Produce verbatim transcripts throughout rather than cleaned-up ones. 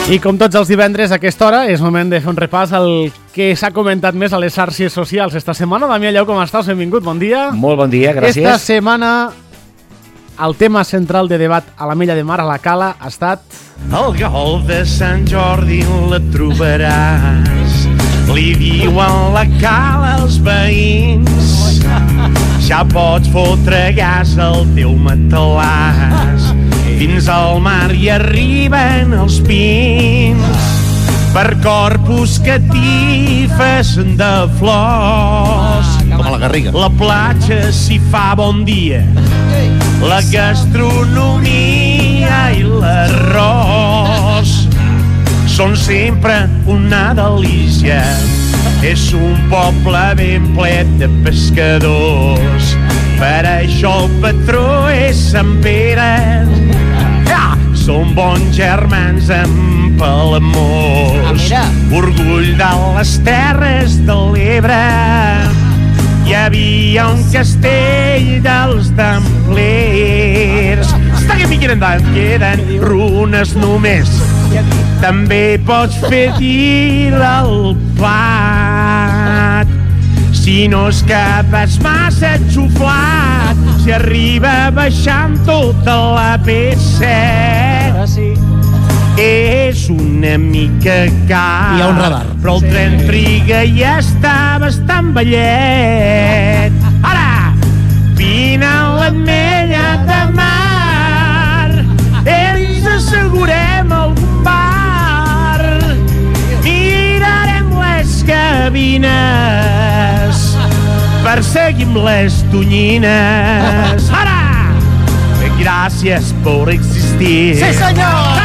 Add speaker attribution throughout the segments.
Speaker 1: I com tots els divendres a aquesta hora és moment de fer un repàs al que s'ha comentat més a les xarxes socials esta setmana. Damià Lleó, com estàs? Benvingut, bon dia.
Speaker 2: Molt bon dia, gràcies.
Speaker 1: Esta setmana el tema central de debat a l'Ametlla de Mar, a la Cala, ha estat...
Speaker 3: Al gol de Sant Jordi la trobaràs, li diuen la Cala als veïns. Ja pots fotre gas al teu matalàs, fins al mar hi arriben els pins, per corpus catifes de flors.
Speaker 2: Com a la Garriga.
Speaker 3: La platja s'hi fa bon dia, la gastronomia i l'arròs són sempre una delícia. És un poble ben ple de pescadors, per això el patró és Sant Pere. Ja! Són bons germans amb Palamós, orgull de les Terres de l'Ebre. Hi havia un castell dels templers. Està que miren endavant, queden runes només. També pots fer dir al plat, si no és que vas massa xuflat, si arriba baixant tota la P set.
Speaker 1: Ara sí.
Speaker 3: És una mica car,
Speaker 1: hi ha un radar,
Speaker 3: però el sí. tren triga i ja està bastant vellet. Ara, vine a l'Ametlla de Mar, ens assegurem algun bar, mirarem les cabines, perseguim les tonyines. Ara! Gràcies per existir.
Speaker 1: Sí, senyor!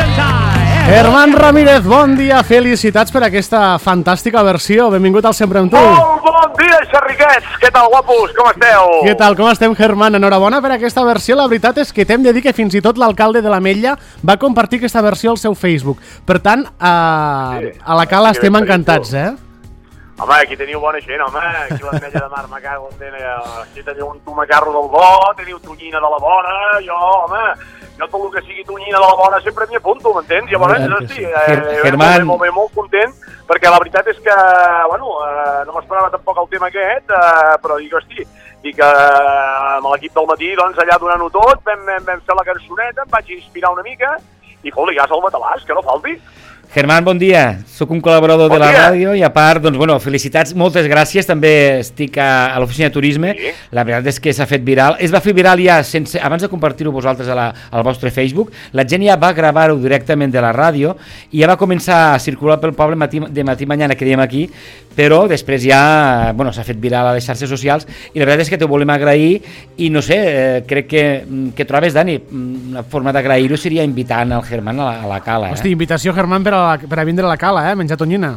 Speaker 1: Germán Ramírez, bon dia, felicitats per aquesta fantàstica versió. Benvingut al Sempre amb tu.
Speaker 4: Molt bon dia, xerriquets! Què tal, guapos? Com esteu?
Speaker 1: Què tal, com estem, Germán? Enhorabona per aquesta versió. La veritat és que t'hem de dir que fins i tot l'alcalde de l'Ametlla va compartir aquesta versió al seu Facebook. Per tant, a, sí, a la Cala estem encantats, eh?
Speaker 4: Home, aquí teniu bona gent, home. Aquí a l'Ametlla de Mar me cago en tenen. Aquí teniu un tomacarro del bo, teniu tonyina de la bona. Jo, home, jo tot el que sigui tonyina de la bona sempre m'hi apunto, m'entens? Llavors, hosti, eh,
Speaker 2: Germán...
Speaker 4: molt bé, molt content, perquè la veritat és que, bueno, eh, no m'esperava tampoc el tema aquest, eh, però dic, hosti, i que amb l'equip del matí, doncs, allà donant-ho tot, vam, vam, vam fer la cançoneta, em vaig inspirar una mica, i, foli, gas al matalàs, que no falti.
Speaker 2: Germán, bon dia. Soc un col·laborador bon de la dia. Ràdio i a part, doncs, bueno, felicitats, moltes gràcies. També estic a, a l'oficina de turisme. Sí. La veritat és que s'ha fet viral. Es va fer viral ja sense, abans de compartir-ho vosaltres a la, al vostre Facebook. La gent ja va gravar-ho directament de la ràdio i ja va començar a circular pel poble matí, de matí mañana, que diem aquí, però després ja, bueno, s'ha fet viral a les xarxes socials i la veritat és que t'ho volem agrair i no sé, eh, crec que, que trobes, Dani, una forma d'agrair-ho seria invitant el Germán a la, a la Cala. Eh?
Speaker 1: Hosti, invitació, Germán, per a, la, per a vindre a la Cala, eh? Menjar tonyina.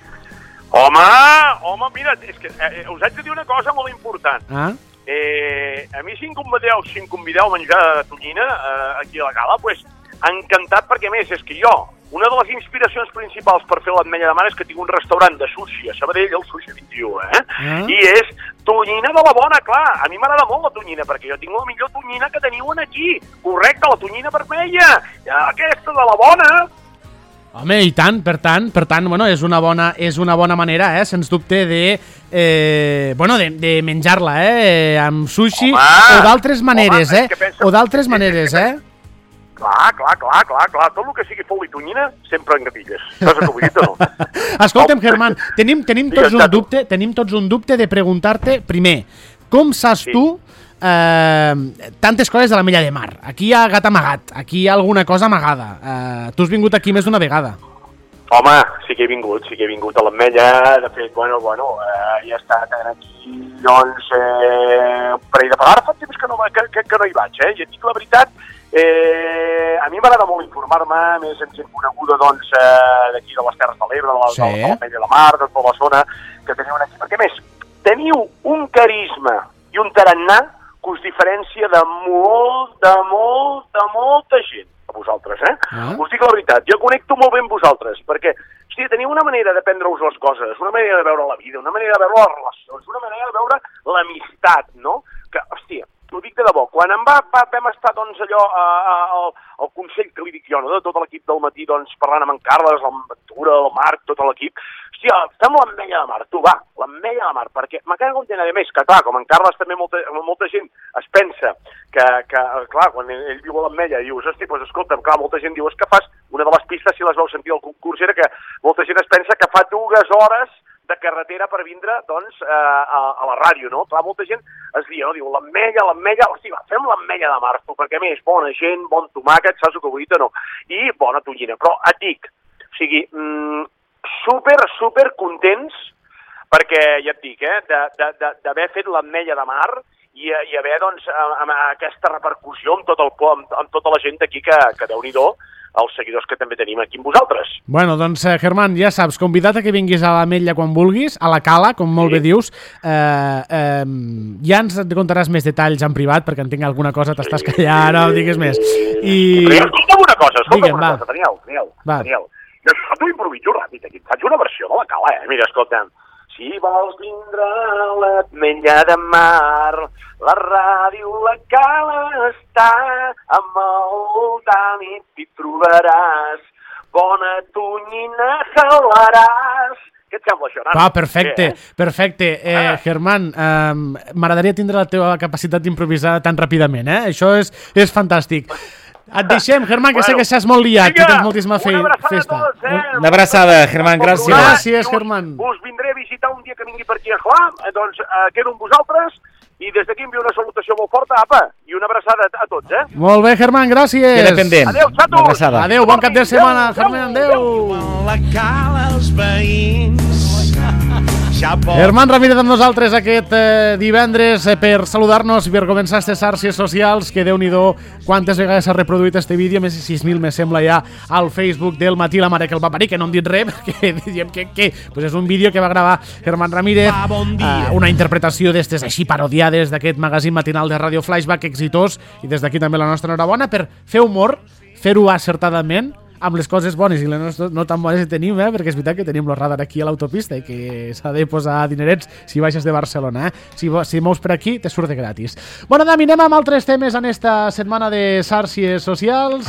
Speaker 4: Home, home, mira, és que eh, us haig de dir una cosa molt important.
Speaker 1: Ah?
Speaker 4: Eh, a mi si em convideu, si em convideu a menjar tonyina eh, aquí a la Cala, doncs pues, encantat, perquè més és que jo, una de les inspiracions principals per fer l'Ametlla de Mar és que tinc un restaurant de sushi a Sabadell, el Sushi vint-i-u, eh? Ah. I és tonyina de la bona, clar. A mi m'agrada molt la tonyina, perquè jo tinc la millor tonyina que teniu aquí. Correcte, la tonyina vermella. Aquesta de la bona.
Speaker 1: Home, i tant, per tant, per tant, bueno, és una bona, és una bona manera, eh, sens dubte, de, eh, bueno, de, de menjar-la, eh, amb sushi, home, o d'altres maneres, home, eh, pensa... o d'altres maneres, eh.
Speaker 4: Clar, clar, clar, clar, clar, tot el que sigui fol i tonyina, sempre en gatilles. Saps el que vull dir o no?
Speaker 1: Escolta'm, Germán, tenim, tenim, tots un dubte, tenim tots un dubte de preguntar-te, primer, com saps sí. tu eh, tantes coses de l'Ametlla de Mar? Aquí hi ha gat amagat, aquí hi ha alguna cosa amagada. Eh, tu has vingut aquí més d'una vegada.
Speaker 4: Home, sí que he vingut, sí que he vingut a l'Ametlla, de fet, bueno, bueno, eh, he estat aquí, doncs, eh, un parell de vegades, fa temps que no, que, que, que no hi vaig, eh, i et dic la veritat, eh, a mi m'agrada molt informar-me, més en gent coneguda, doncs, eh, d'aquí de les Terres de l'Ebre, de
Speaker 1: sí.
Speaker 4: l'Ametlla de la Mar, de tota la zona que teniu aquí, perquè més, teniu un carisma i un tarannà que us diferència de molt, de molt, de molta gent, a vosaltres, eh? Ah. Us dic la veritat, jo connecto molt bé amb vosaltres, perquè, hòstia, teniu una manera de prendre-us les coses, una manera de veure la vida, una manera de veure les relacions, una manera de veure l'amistat, no? Que, hòstia, t'ho dic de debò, quan em va, va, vam estar, doncs, allò, a, a, al, al Consell, que li dic jo, no?, de tot l'equip del matí, doncs, parlant amb en Carles, el Ventura, el Marc, tot l'equip, hòstia, fem l'ametlla de mar, tu, va, l'ametlla de mar, perquè m'acaba d'entendre, a més, que, clar, com en Carles també molta, molta gent es pensa que, que clar, quan ell, ell diu l'ametlla, dius, hosti, doncs, escolta'm, clar, molta gent diu, és que fas, una de les pistes, si les vau sentir al concurs, era que molta gent es pensa que fa dues hores de carretera per vindre, doncs, a, a, a la ràdio, no? Clar, molta gent es dia, no? Diu, l'ametlla, l'ametlla, hosti, va, fem l'ametlla de mar, tu, perquè a més, bona gent, bon tomàquet, saps el que vull dir, no? I bona tonyina, però et dic, o sigui, mmm, super, super contents, perquè, ja et dic, eh, d'haver fet l'ametlla de mar i, i haver, doncs, amb, amb aquesta repercussió amb, tot el, amb, amb tota la gent d'aquí que, que déu-n'hi-do, els seguidors que també tenim aquí amb vosaltres.
Speaker 1: Bueno, doncs, eh, Germán, ja saps, convidat a que vinguis a l'Ametlla quan vulguis, a la Cala, com molt sí. bé dius. Eh, eh, ja ens contaràs més detalls en privat, perquè en tinc alguna cosa, t'estàs sí. callant, no digues més. I...
Speaker 4: Però escolta'm una cosa, escolta'm
Speaker 1: Digue'm,
Speaker 4: una
Speaker 1: va.
Speaker 4: cosa, Daniel, Daniel, Daniel. Jo t'ho improviso ràpid, aquí et faig una versió de la Cala, eh? Mira, escolta'm. Si vols vindre a l'Ametlla de Mar, la ràdio La Cala està amb el Dani, t'hi trobaràs. Bona tonyina jalaràs. Què et sembla això, nano?
Speaker 1: Va, perfecte,
Speaker 4: eh?
Speaker 1: perfecte. Eh, ah. Germán, eh, m'agradaria tindre la teva capacitat d'improvisar tan ràpidament, eh? Això és, és fantàstic. Et deixem, Germán, que bueno, sé que estàs molt liat, que tens moltíssima fe
Speaker 4: una abraçada
Speaker 1: festa.
Speaker 4: a tots, eh?
Speaker 2: Una abraçada, Germán, gràcies.
Speaker 1: Gràcies, Germán.
Speaker 4: Us, us vindré a visitar un dia que vingui per aquí a Clar, doncs eh, quedo amb vosaltres i des d'aquí envio una salutació molt forta, apa, i una abraçada a tots, eh?
Speaker 1: Molt bé, Germán, gràcies.
Speaker 2: Queda pendent.
Speaker 4: Adéu, xatos.
Speaker 1: Adéu, bon cap de setmana, Germán, adéu.
Speaker 3: La Cala, els veïns.
Speaker 1: Germán Ramírez amb nosaltres aquest eh, divendres eh, per saludar-nos i per començar aquestes xarxes socials, que Déu-n'hi-do quantes vegades s'ha reproduït este vídeo, més de sis mil me sembla ja al Facebook del Matí la Mare que el Paparí, que no hem dit res, perquè diem que, que pues és un vídeo que va gravar Germán Ramírez, eh, una interpretació d'estes així parodiades d'aquest magazín matinal de Ràdio Flashback exitós, i des d'aquí també la nostra enhorabona per fer humor, fer-ho acertadament, amb les coses bones i les no, no tan bones que tenim, eh? Perquè és veritat que tenim el radar aquí a l'autopista i que s'ha de posar dinerets si baixes de Barcelona. Eh? Si, si mous per aquí, te surt de gratis. Bueno, Dami, anem amb altres temes en esta setmana de xarxes socials.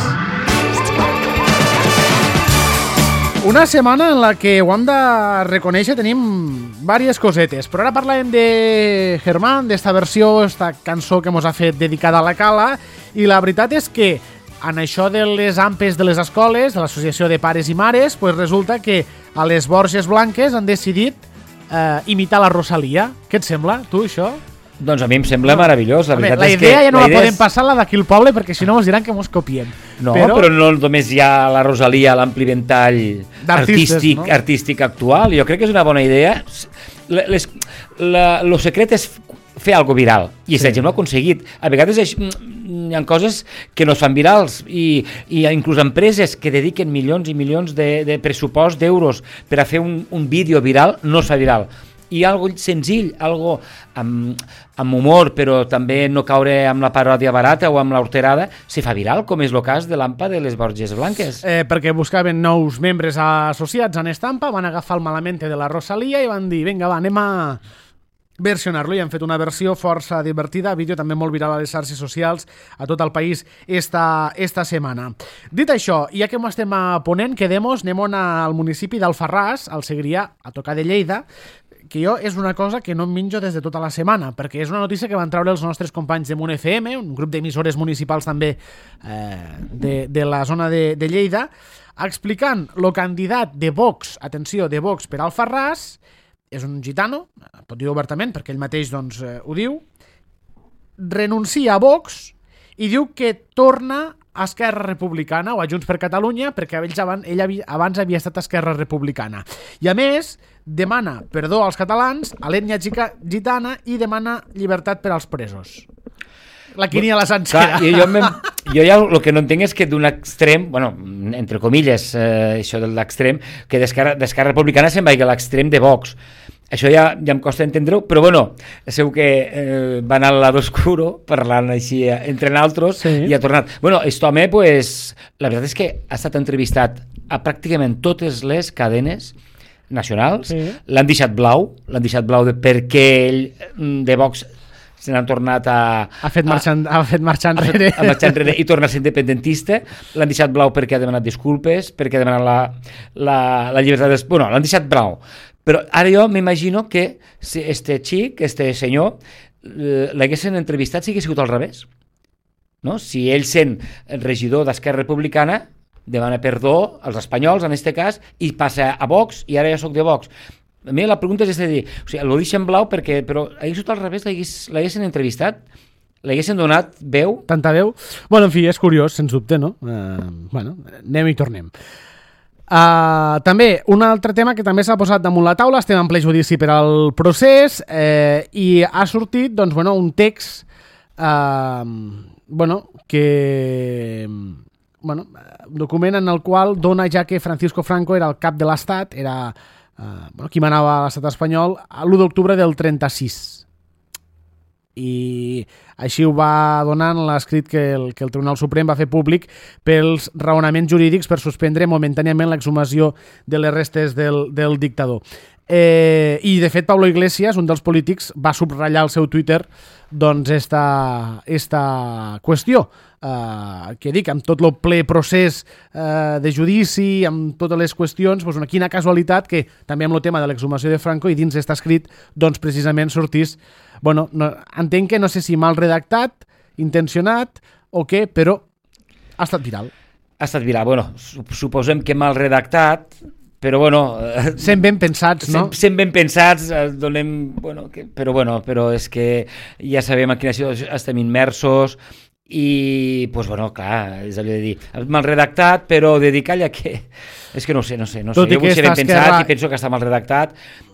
Speaker 1: Una setmana en la que ho hem de reconèixer, tenim diverses cosetes, però ara parlem de Germán, d'esta versió, esta cançó que mos ha fet dedicada a la Cala, i la veritat és que en això de les ampes de les escoles, de l'Associació de Pares i Mares, pues resulta que a les Borges Blanques han decidit eh, imitar la Rosalia. Què et sembla, tu, això?
Speaker 2: Doncs a mi em sembla no. meravellós. La,
Speaker 1: Home,
Speaker 2: veritat
Speaker 1: la
Speaker 2: és
Speaker 1: idea
Speaker 2: que
Speaker 1: ja no la, la podem
Speaker 2: és...
Speaker 1: passar la d'aquí al poble, perquè si no ens diran que mos copiem.
Speaker 2: No, però, però no només hi ha la Rosalia, l'ampli ventall artístic,
Speaker 1: no?
Speaker 2: artístic actual. Jo crec que és una bona idea. Les, la, lo secret és fer algo viral, i sí. gent ho ha aconseguit. A vegades és, hi ha coses que no es fan virals, i, i inclús empreses que dediquen milions i milions de, de pressupost d'euros per a fer un, un vídeo viral, no es fa viral. I algo senzill, algo amb, amb humor, però també no caure amb la paròdia barata o amb l'horterada, se fa viral, com és el cas de l'Ampa de les Borges Blanques.
Speaker 1: Eh, perquè buscaven nous membres associats en Estampa, van agafar el malamente de la Rosalia i van dir, vinga, va, anem a versionar-lo, i han fet una versió força divertida, vídeo també molt viral a les xarxes socials a tot el país esta, esta setmana. Dit això, ja que estem a Ponent, quedem-nos, anem al municipi d'Alfarràs, al Segrià, a tocar de Lleida, que jo és una cosa que no em minjo des de tota la setmana, perquè és una notícia que van treure els nostres companys de Munt F M, un grup d'emissores municipals també eh, de, de la zona de, de Lleida, explicant el candidat de Vox, atenció, de Vox per Alfarràs, és un gitano, pot dir obertament perquè ell mateix doncs, eh, ho diu, renuncia a Vox i diu que torna a Esquerra Republicana o a Junts per Catalunya, perquè ell abans, ell havia, abans havia estat a Esquerra Republicana. I a més, demana perdó als catalans, a l'ètnia gitana, i demana llibertat per als presos. La quiniela sencera.
Speaker 2: Clar, jo, jo ja el que no entenc és que d'un extrem, bueno, entre comilles, eh, això de l'extrem, que d'Esquerra Republicana se'n vagi a l'extrem de Vox. Això ja, ja em costa entendre-ho, però bueno, segur que eh, va anar al lado oscuro, parlant així entre naltros, sí. I ha tornat. Bueno, aquest home, pues, la veritat és que ha estat entrevistat a pràcticament totes les cadenes nacionals, sí. L'han deixat blau, l'han deixat blau de perquè ell, de Vox, se n'han tornat a...
Speaker 1: Ha fet marxar, a, ha fet marxar enrere.
Speaker 2: Ha marxat enrere i torna a ser independentista. L'han deixat blau perquè ha demanat disculpes, perquè ha demanat la, la, la llibertat... Des... Bueno, l'han deixat blau. Però ara jo m'imagino que si este xic, este senyor, l'haguessin entrevistat si hagués sigut al revés. No? Si ell sent regidor d'Esquerra Republicana, demana perdó als espanyols, en aquest cas, i passa a Vox, i ara ja soc de Vox. A mi la pregunta és de dir, o sigui, lo deixen blau perquè, però hagués sigut al revés, l'haguessin entrevistat, l'haguessin donat veu.
Speaker 1: Tanta veu. Bueno, en fi, és curiós, sens dubte, no? Uh, bueno, anem i tornem. Uh, també, un altre tema que també s'ha posat damunt la taula, estem en ple judici per al procés, eh, i ha sortit, doncs, bueno, un text uh, bueno, que... bueno, un document en el qual dona ja que Francisco Franco era el cap de l'Estat, era uh, bueno, qui manava a l'Estat espanyol l'u d'octubre del trenta-sis. I així ho va donar en l'escrit que el, que el Tribunal Suprem va fer públic pels raonaments jurídics per suspendre momentàniament l'exhumació de les restes del, del dictador. Eh, I, de fet, Pablo Iglesias, un dels polítics, va subratllar al seu Twitter doncs esta, esta qüestió. Uh, que dic, amb tot el ple procés uh, de judici, amb totes les qüestions, doncs una quina casualitat que també amb el tema de l'exhumació de Franco i dins està escrit, doncs precisament sortís, bueno, no, entenc que no sé si mal redactat, intencionat o què, però ha estat viral.
Speaker 2: Ha estat viral, bueno, suposem que mal redactat, però bueno...
Speaker 1: Sent ben pensats, no?
Speaker 2: Sent, sent ben pensats, donem... Bueno, que, però bueno, però és que ja sabem en quina situació estem immersos i, doncs, bueno, clar, és allò de dir, mal redactat, però dedicar-li a què? És que no sé, no sé, no sé. Jo vull ser ben pensat esquerra... i penso que està mal redactat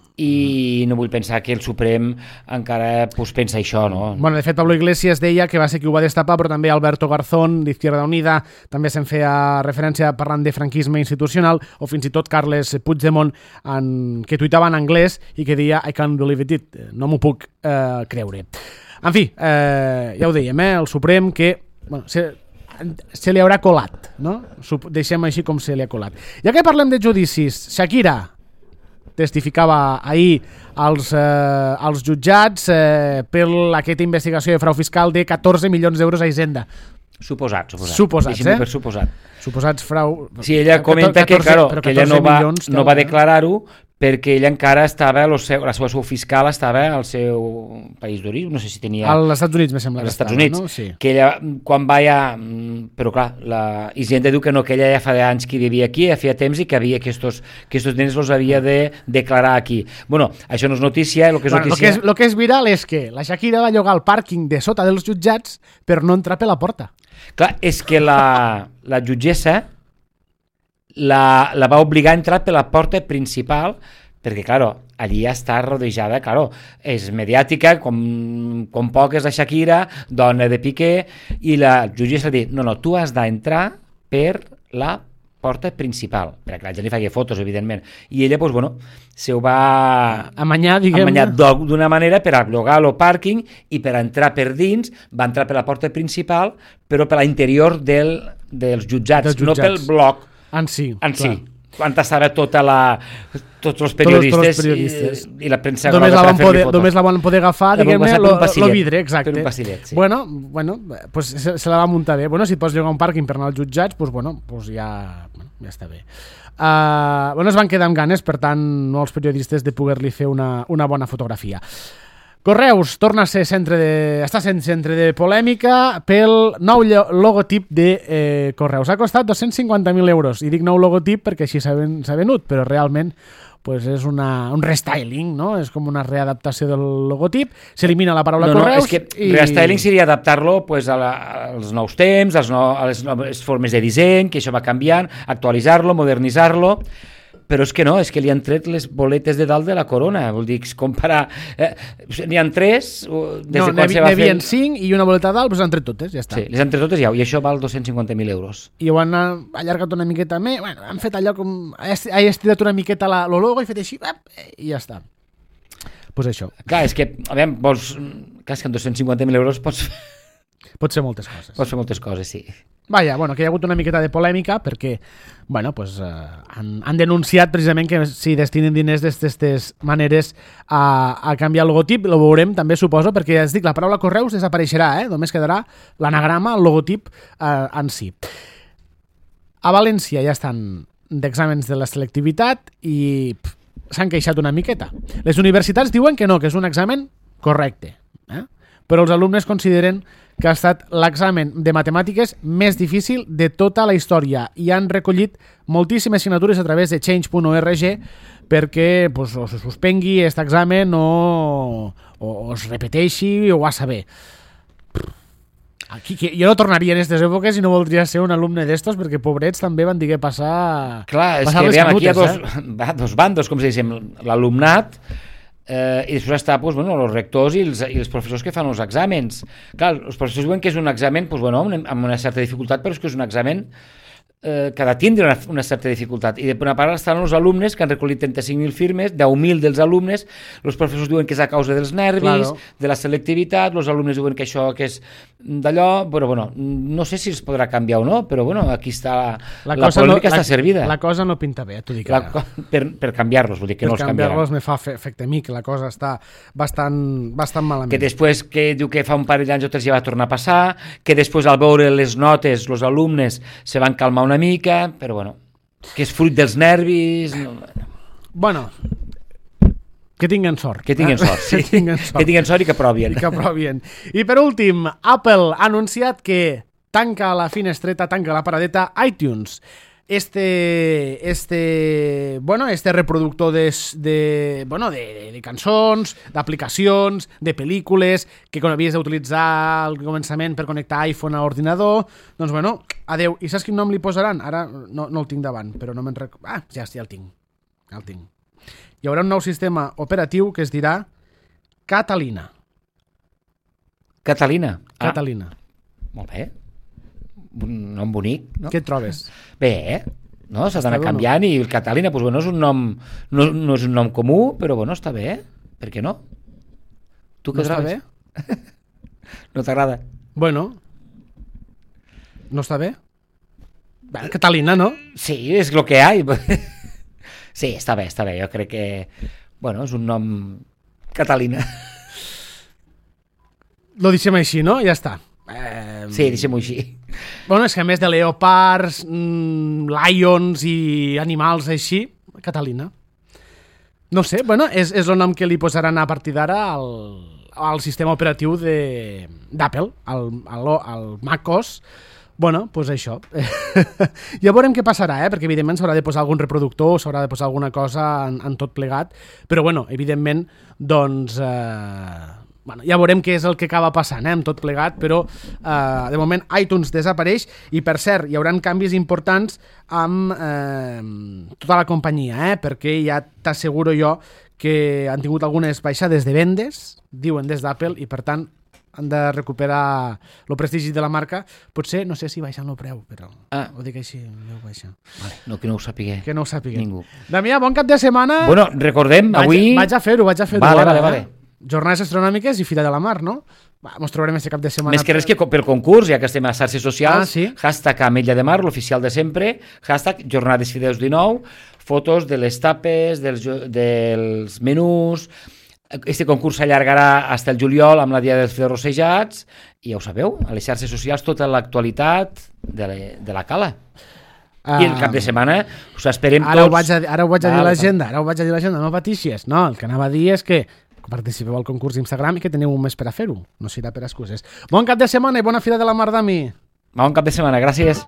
Speaker 2: i no vull pensar que el Suprem encara pues, pensa això, no?
Speaker 1: Bueno, de fet, Pablo Iglesias deia que va ser qui ho va destapar, però també Alberto Garzón, d'Izquierda Unida, també se'n feia referència parlant de franquisme institucional, o fins i tot Carles Puigdemont, en... que tuitava en anglès i que deia I can't believe it, no m'ho puc eh, creure. En fi, eh, ja ho dèiem, eh, el Suprem que bueno, se, se li haurà colat, no? Deixem així com se li ha colat. Ja que parlem de judicis, Shakira testificava ahir als, eh, als jutjats eh, per aquesta investigació de frau fiscal de catorze milions d'euros a Hisenda.
Speaker 2: Suposat, suposat.
Speaker 1: Suposats, eh?
Speaker 2: Per suposat.
Speaker 1: Suposats frau...
Speaker 2: Sí, ella comenta catorze, que, claro, que ella no va, no va declarar-ho perquè ella encara estava, el seu, la seva seu fiscal estava al seu país d'origen, no sé si tenia...
Speaker 1: Als Estats Units, me sembla.
Speaker 2: Als Estats Units,
Speaker 1: no? Sí.
Speaker 2: Que ella, quan va ja... Però clar, la Hisenda diu que no, que ella ja fa anys que vivia aquí, ja feia temps i que havia que estos, que estos diners els havia de declarar aquí. Bueno, això no és notícia, el que és
Speaker 1: bueno,
Speaker 2: notícia...
Speaker 1: El que és, lo que és viral és que la Shakira va llogar el pàrquing de sota dels jutjats per no entrar per la porta.
Speaker 2: Clar, és que la, la jutgessa la, la va obligar a entrar per la porta principal perquè, claro, allí ja està rodejada, claro, és mediàtica, com, com poc és la Shakira, dona de Piqué, i la jutgessa ha dit, no, no, tu has d'entrar per la porta principal, perquè la gent li faci fotos, evidentment, i ella, doncs, bueno, se ho va
Speaker 1: amanyar, diguem,
Speaker 2: amanyar d'una manera per llogar el pàrquing i per entrar per dins, va entrar per la porta principal, però per l'interior del, dels jutjats, dels jutjats, no pel bloc
Speaker 1: en si,
Speaker 2: en si. Quan estava tota la, tots els periodistes, tots els periodistes. I, i la premsa
Speaker 1: només la, van poder, només la van poder agafar, diguem-ne, el vidre, exacte.
Speaker 2: Per un passillet, sí.
Speaker 1: Bueno, bueno pues se, se la va muntar bé. Bueno, si pots llogar un pàrquing per anar als jutjats, pues bueno, pues ja, bueno, ja està bé. Uh, bueno, es van quedar amb ganes, per tant, no els periodistes de poder-li fer una, una bona fotografia. Correus torna a ser centre de, està sent centre de polèmica pel nou logotip de eh, Correus. Ha costat dos-cents cinquanta mil euros. I dic nou logotip perquè així s'ha venut, però realment pues, és una, un restyling, no? És com una readaptació del logotip. S'elimina la paraula no, Correus.
Speaker 2: No, és que i... restyling seria adaptar-lo pues, a la, als nous temps, als no, a les noves formes de disseny, que això va canviant, actualitzar-lo, modernitzar-lo. Però és que no, és que li han tret les boletes de dalt de la corona, vol dir, comparar... Eh, n'hi ha tres... Des
Speaker 1: no,
Speaker 2: de quan se va
Speaker 1: n'hi havia
Speaker 2: fer...
Speaker 1: cinc i una boleta dalt, doncs han tret totes, ja està.
Speaker 2: Sí, les han tret totes ja, i això val dos-cents cinquanta mil euros.
Speaker 1: I ho han allargat una miqueta més, bueno, han fet allò com... Ha estirat una miqueta la, lo logo i fet així, i ja està. Doncs pues això.
Speaker 2: Clar, és que, a veure, vols... Clar, és que amb dos-cents cinquanta mil euros pots...
Speaker 1: Pot ser moltes coses.
Speaker 2: Pots fer moltes coses, sí.
Speaker 1: Vaja, bueno, que hi ha hagut una miqueta de polèmica perquè, bueno, pues, eh, han, han denunciat precisament que si destinen diners d'aquestes maneres a, a canviar el logotip, lo veurem també, suposo, perquè ja es dic, la paraula correus desapareixerà, eh? Només quedarà l'anagrama, el logotip eh, en si. A València ja estan d'exàmens de la selectivitat i pff, s'han queixat una miqueta. Les universitats diuen que no, que és un examen correcte, eh? Però els alumnes consideren que ha estat l'examen de matemàtiques més difícil de tota la història i han recollit moltíssimes signatures a través de change punt org perquè pues, o se suspengui aquest examen o, o es repeteixi o a saber. Aquí, que jo no tornaria en aquestes èpoques i no voldria ser un alumne d'estos perquè pobrets també van diguer passar...
Speaker 2: Clar, és
Speaker 1: passar
Speaker 2: que
Speaker 1: les
Speaker 2: veiem, aquí hi ha
Speaker 1: canutes,
Speaker 2: dos,
Speaker 1: eh?
Speaker 2: va, dos bandos, com si diguéssim, l'alumnat eh, i després està doncs, bueno, els rectors i els, i els professors que fan els exàmens. Clar, els professors diuen que és un examen doncs, bueno, amb una certa dificultat, però és que és un examen eh, que ha de tindre una, una certa dificultat. I d'una part estan els alumnes que han recollit trenta-cinc mil firmes, deu mil dels alumnes, els professors diuen que és a causa dels nervis, claro, de la selectivitat, els alumnes diuen que això que és d'allò, però bueno, no sé si es podrà canviar o no, però bueno, aquí està la, la polèmica no, està
Speaker 1: la,
Speaker 2: servida.
Speaker 1: La cosa no pinta bé, t'ho dic
Speaker 2: la, per, per canviar-los, vull dir que
Speaker 1: per
Speaker 2: no els canviaran.
Speaker 1: Per canviar-los me fa efecte a mi, que la cosa està bastant, bastant malament.
Speaker 2: Que després, que diu que fa un parell d'anys o tres ja va tornar a passar, que després al veure les notes, els alumnes se van calmar una mica, però bueno, que és fruit dels nervis... No...
Speaker 1: Bueno... Que tinguen sort.
Speaker 2: Que tinguen sort, sí.
Speaker 1: que tinguen sort.
Speaker 2: Que tinguen sort i que provien.
Speaker 1: I que provien. I per últim, Apple ha anunciat que tanca la finestreta, tanca la paradeta iTunes. Este, este, bueno, este reproductor de, de, bueno, de, de, de cançons, d'aplicacions, de pel·lícules, que havies d'utilitzar al començament per connectar iPhone a ordinador, doncs bueno, adeu. I saps quin nom li posaran? Ara no, no el tinc davant, però no me'n recordo. Ah, ja, ja el tinc. Ja el tinc. Hi haurà un nou sistema operatiu que es dirà Catalina.
Speaker 2: Catalina?
Speaker 1: Catalina.
Speaker 2: Ah, molt bé. Un nom bonic, no?
Speaker 1: Què et trobes?
Speaker 2: Bé, eh? No, s'ha d'anar canviant no? I el Catalina, doncs, bueno, és un nom, no, no és un nom comú, però bueno, està bé, eh? Per què no? Tu què
Speaker 1: no està bé?
Speaker 2: No t'agrada?
Speaker 1: Bueno, no està bé? Bé, Catalina, no?
Speaker 2: Sí, és el que hi ha. Sí, està bé, està bé. Jo crec que, bueno, és un nom Catalina. Lo
Speaker 1: deixem així, no? Ja està.
Speaker 2: Eh... Sí, deixem-ho així.
Speaker 1: Bueno, és que a més de leopards, mmm, lions i animals així, Catalina. No sé, bueno, és, és el nom que li posaran a partir d'ara al, al sistema operatiu d'Apple, al, al, al macOS. Bueno, doncs pues això. Ja veurem què passarà, eh? Perquè evidentment s'haurà de posar algun reproductor, s'haurà de posar alguna cosa en, en tot plegat, però bueno, evidentment, doncs, eh, bueno, ja veurem què és el que acaba passant, eh? En tot plegat, però eh, de moment iTunes desapareix i, per cert, hi haurà canvis importants amb eh, tota la companyia, eh? Perquè ja t'asseguro jo que han tingut algunes baixades de vendes, diuen des d'Apple, i per tant han de recuperar el prestigi de la marca. Potser, no sé si baixen el preu, però ah. Ho dic així, no ho baixa.
Speaker 2: Vale, no, que no ho sàpiga.
Speaker 1: Que no ho sàpiga.
Speaker 2: Ningú.
Speaker 1: Damià, bon cap de setmana.
Speaker 2: Bueno, recordem,
Speaker 1: vaig,
Speaker 2: avui...
Speaker 1: Vaig a fer-ho, vaig a fer-ho.
Speaker 2: Vale,
Speaker 1: ara,
Speaker 2: vale, vale.
Speaker 1: Eh? Jornades astronòmiques i Fira de la Mar, no? Va, mos trobarem aquest cap de setmana.
Speaker 2: Més que res que pel concurs, ja que estem a les xarxes socials,
Speaker 1: ah, sí?
Speaker 2: hashtag Ametlla de Mar, l'oficial de sempre, hashtag Jornades Fideus dinou, fotos de les tapes, dels, dels menús. Este concurs s'allargarà fins el juliol amb la Dia dels Fideus Rossejats i ja ho sabeu, a les xarxes socials tota l'actualitat de, la, de la cala. Uh, I el cap de setmana us esperem
Speaker 1: ara
Speaker 2: tots.
Speaker 1: Ho vaig a, ara ho vaig a dir a l'agenda, ara ho vaig a dir a l'agenda, no pateixis. No, el que anava a dir és que participeu al concurs d'Instagram i que teniu un mes per a fer-ho. No serà per excuses. Bon cap de setmana i bona Fira de la Mar, Dami.
Speaker 2: Bon cap de setmana, gràcies.